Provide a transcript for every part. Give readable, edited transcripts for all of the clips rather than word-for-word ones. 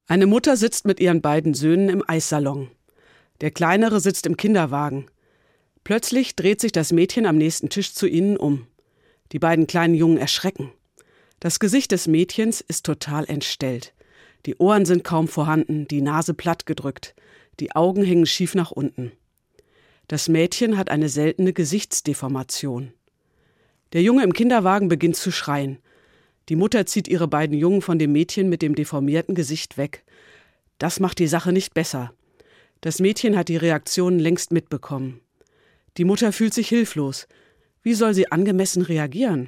Eine Mutter sitzt mit ihren beiden Söhnen im Eissalon. Der Kleinere sitzt im Kinderwagen. Plötzlich dreht sich das Mädchen am nächsten Tisch zu ihnen um. Die beiden kleinen Jungen erschrecken. Das Gesicht des Mädchens ist total entstellt. Die Ohren sind kaum vorhanden, die Nase platt gedrückt. Die Augen hängen schief nach unten. Das Mädchen hat eine seltene Gesichtsdeformation. Der Junge im Kinderwagen beginnt zu schreien. Die Mutter zieht ihre beiden Jungen von dem Mädchen mit dem deformierten Gesicht weg. Das macht die Sache nicht besser. Das Mädchen hat die Reaktionen längst mitbekommen. Die Mutter fühlt sich hilflos. Wie soll sie angemessen reagieren?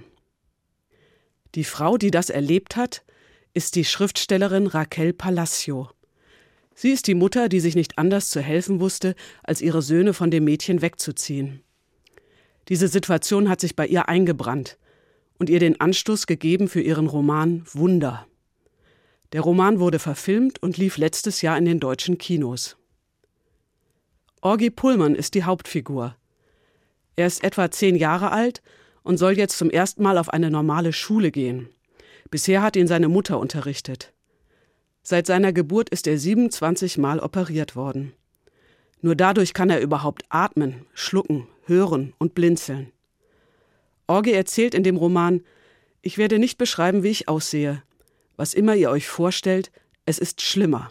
Die Frau, die das erlebt hat, ist die Schriftstellerin Raquel Palacio. Sie ist die Mutter, die sich nicht anders zu helfen wusste, als ihre Söhne von dem Mädchen wegzuziehen. Diese Situation hat sich bei ihr eingebrannt und ihr den Anstoß gegeben für ihren Roman Wunder. Der Roman wurde verfilmt und lief letztes Jahr in den deutschen Kinos. Orgi Pullman ist die Hauptfigur. Er ist etwa 10 Jahre alt und soll jetzt zum ersten Mal auf eine normale Schule gehen. Bisher hat ihn seine Mutter unterrichtet. Seit seiner Geburt ist er 27 Mal operiert worden. Nur dadurch kann er überhaupt atmen, schlucken, hören und blinzeln. Orgi erzählt in dem Roman: Ich werde nicht beschreiben, wie ich aussehe. Was immer ihr euch vorstellt, es ist schlimmer.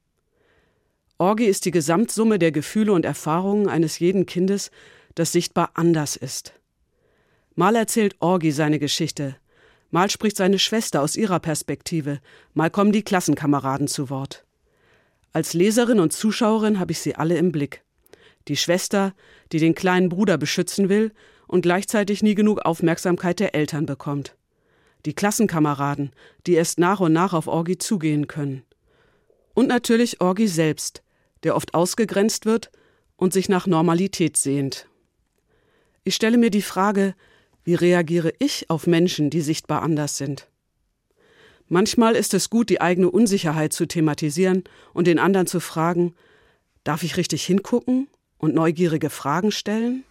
Orgi ist die Gesamtsumme der Gefühle und Erfahrungen eines jeden Kindes, das sichtbar anders ist. Mal erzählt Orgi seine Geschichte, mal spricht seine Schwester aus ihrer Perspektive, mal kommen die Klassenkameraden zu Wort. Als Leserin und Zuschauerin habe ich sie alle im Blick. Die Schwester, die den kleinen Bruder beschützen will und gleichzeitig nie genug Aufmerksamkeit der Eltern bekommt. Die Klassenkameraden, die erst nach und nach auf Orgi zugehen können. Und natürlich Orgi selbst, der oft ausgegrenzt wird und sich nach Normalität sehnt. Ich stelle mir die Frage, wie reagiere ich auf Menschen, die sichtbar anders sind? Manchmal ist es gut, die eigene Unsicherheit zu thematisieren und den anderen zu fragen: Darf ich richtig hingucken und neugierige Fragen stellen?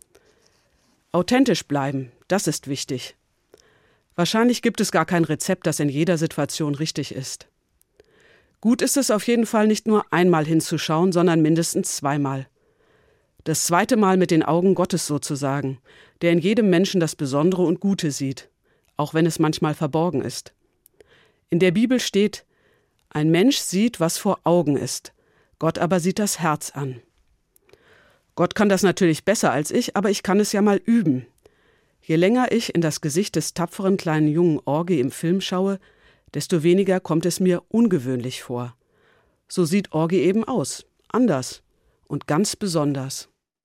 Authentisch bleiben, das ist wichtig. Wahrscheinlich gibt es gar kein Rezept, das in jeder Situation richtig ist. Gut ist es auf jeden Fall, nicht nur einmal hinzuschauen, sondern mindestens 2-mal. Das 2. Mal mit den Augen Gottes sozusagen, der in jedem Menschen das Besondere und Gute sieht, auch wenn es manchmal verborgen ist. In der Bibel steht: Ein Mensch sieht, was vor Augen ist, Gott aber sieht das Herz an. Gott kann das natürlich besser als ich, aber ich kann es ja mal üben. Je länger ich in das Gesicht des tapferen kleinen jungen Orgi im Film schaue, desto weniger kommt es mir ungewöhnlich vor. So sieht Orgi eben aus, anders und ganz besonders.